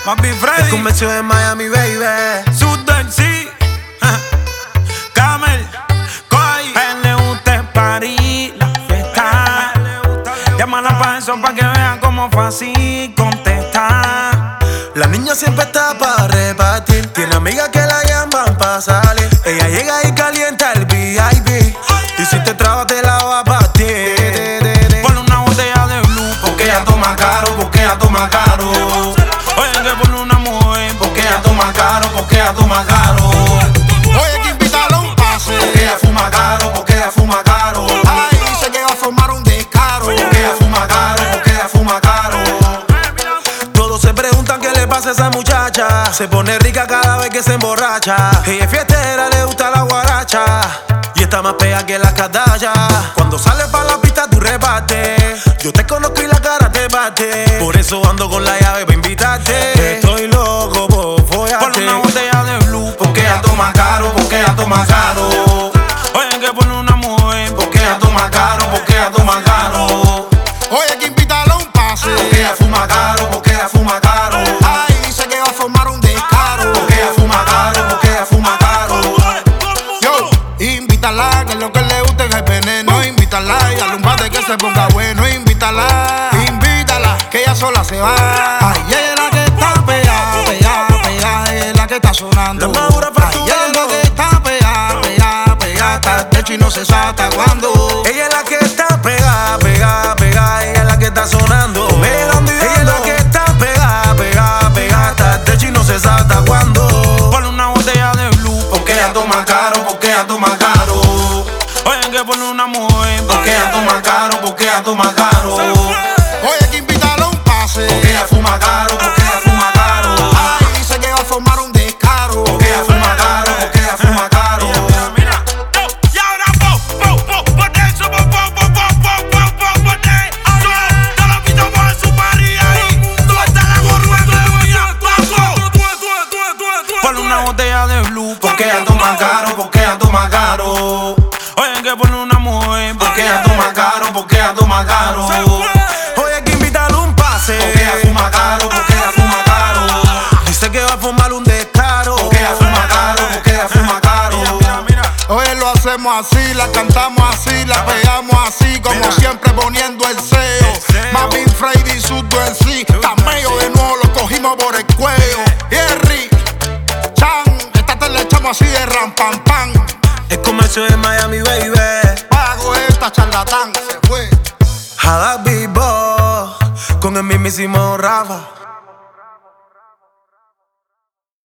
Papi Freddy. El comercio de Miami, baby. Sudden, sí. Camel. Coy. A él le gusta el party, la fiesta. Llámala pa' eso, pa' que vean cómo fácil contestar. La niña siempre está para repartir. Tiene amigas que la llaman pa' salir. Ella llega y calienta el VIP. Y si te trabas te la va a partir. Ponle una botella de blue, Porque ella toma caro, porque ella toma caro. oye que ponle una mujer, Porque ella toma caro, porque ella toma caro. Oye, que invitarlo a un pase. Porque ella fuma caro, porque ella fuma caro. Ay, dice que va a formar un descaro. Porque ella fuma caro, porque ella fuma caro. Todos se preguntan qué le pasa a esa muchacha. Se pone rica cada vez que se emborracha. Ella es fiestera, le gusta la guaracha. Y está más pega que las Kardashian. Cuando sales pa' la pista tú repartes. Yo te conozco y la cara te bate. Por eso ando con la llave pa' invitarte. Estoy loco por follarte. ponle una botella de blue, Porque ella toma caro, porque ella toma caro. oye que ponle una mujer, Porque ella toma caro, porque ella toma caro. Oye, que invitarlo a un pase. Porque ella fuma caro, porque ella fuma caro. Ay, dice que va a formar un descaro. Porque ella fuma caro, porque ella fuma caro. Yo, invítala, que lo que le guste es el veneno. Invítala y dale un bate que se ponga bueno. Invítala, que ella sola se va. Ay, ella es la que está pegada, pegada, pegada. Ella es la que está sonando. La madura pa' tu Ay, ella es la bando. que está pegada, pegada, pegada. Está de hecho y no se sabe hasta cuándo. Ella es la que está pegada, pegada, pegada. Ella es la que está sonando. Ella es la que está pegada, pegada, pegada. Está de hecho y no se sabe hasta cuándo. ponle una botella de blue, Porque ella toma caro, porque ella toma caro. oye que ponle una mujer, Porque ella toma caro, porque ella toma caro. Oye, que invitarlo a un pase. Porque ella fuma caro, porque ella fuma caro. Ay, dice que va a formar un descaro. Porque ella fuma caro, porque ella fuma caro. mira, y ahora ponte eso, ponte. Yo lo pito por su party ahí. Tú estás la gorrueta, ponle una botella de blue, Porque ella toma caro, porque ella toma caro. oye que ponle una mujer, Porque ella toma caro, porque ella toma caro. Hoy hay que invitarle un pase. Porque ella fuma caro, porque ella fuma caro. Dice que va a fumar un descaro. Porque ella fuma caro, porque ella fuma caro. Oye, lo hacemos así, la cantamos así, la pegamos así, como Mira. siempre poniendo el seo. Papi Freddy Sudo en sí, Tameo de nuevo lo cogimos por el cuello. Jerry, Chan, esta te le echamos así de ram pam pam. El comercio de Miami, baby. Pago esta charlatán, se fue. Jada Vivo con el mismísimo Rafa.